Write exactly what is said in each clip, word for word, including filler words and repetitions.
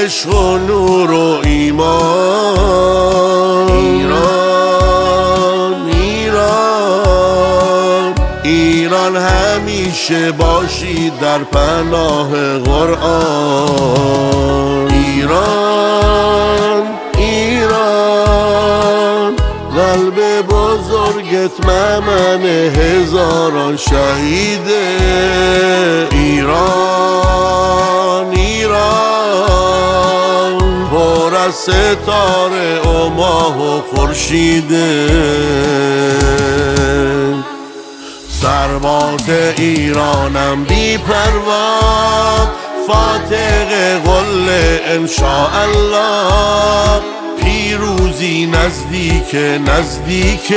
عشق و نور و ایمان. ایران ایران ایران همیشه باشید در پناه قرآن. ایران ایران قلب بزرگت ممن هزاران شهیده. ایران ایران پر از ستاره و ماه و خورشیده. سرباز ایرانم بی پروا فاتح قله انشاءالله. پیروزی نزدیک نزدیک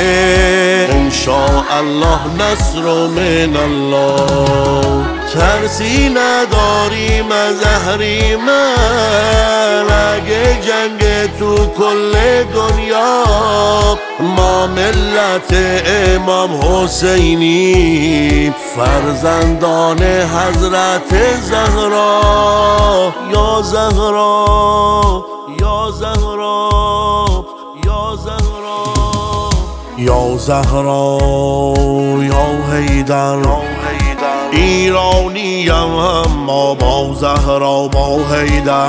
انشاءالله نصر من الله. ترسی نداریم از اهریمن اگه جنگ تو کل دنیا. ما ملت امام حسینی فرزندان حضرت زهرا. یا زهرا یا زهرا یا زهرا یا زهرا یا حیدر. ایرانیم اما با زهرا با حیدر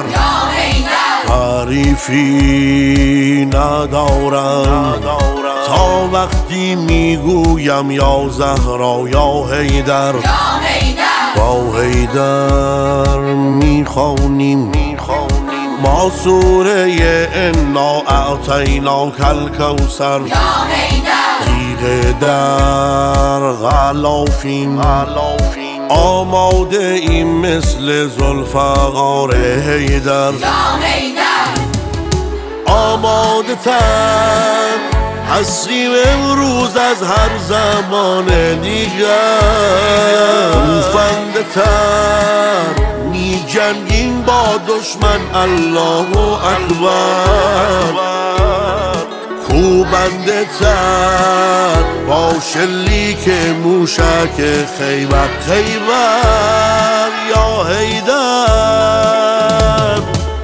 حریفی ندارم. تا وقتی میگویم یا زهرا یا حیدر با حیدر میخوانیم ما سوره انا اعطیناک الکوثر. تیغ در غلافیم آماده این مثل ذوالفقار حیدر. آماده تر هستیم امروز از هر زمان دیگر. کوفنده تر می جنگیم با دشمن الله اکبر. کوبنده تر با شلیک موشک خیبر. خیبر یا حیدر.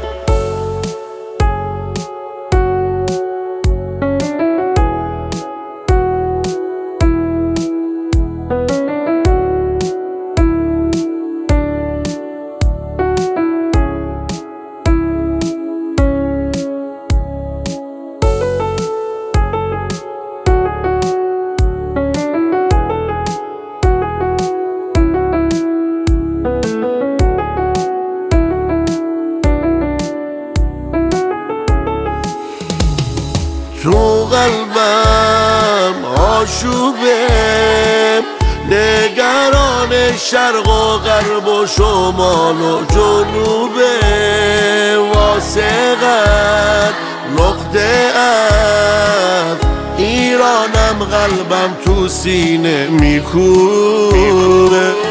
تو قلبم آشوبه نگران شرق و غرب و شمال و جنوبه. واسقت نقطه عطف ایرانم قلبم تو سینه میکوبه.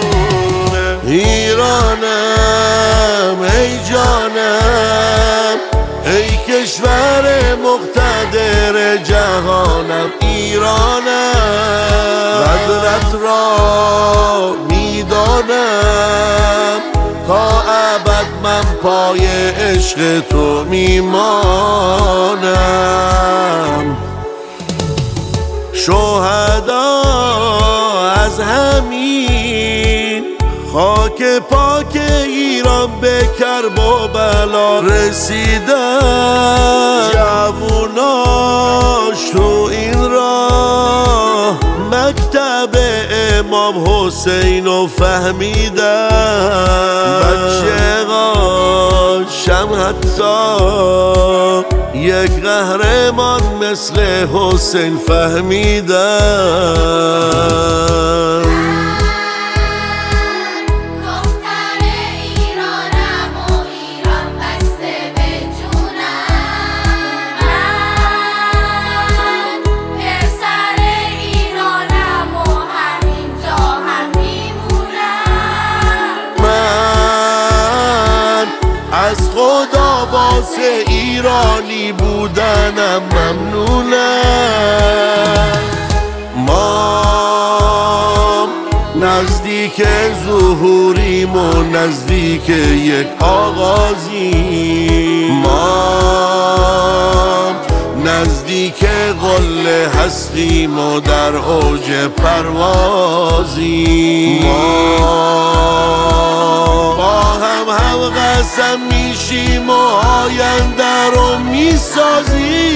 ایرانم ای جانم ای کشور مقتدر جهانم. ایرانم قدرت را میدانم تا ابد من پای عشق تو میمانم. شهدا از همین خاک پاک ایران به کرب و بلا رسیدن. جووناش تو این راه مکتب امام حسین رو فهمیدن. بچه هاشم حتی یک قهرمان مثل حسین فهمیدن. از خدا واسه ایرانی بودنم ممنونم. ما نزدیک نزدیک ظهوریم و نزدیک یک آغازیم، ما نزدیک قله هستیم و در اوج پروازیم، ما با هم هم قسم میشیم و آینده رو میسازیم.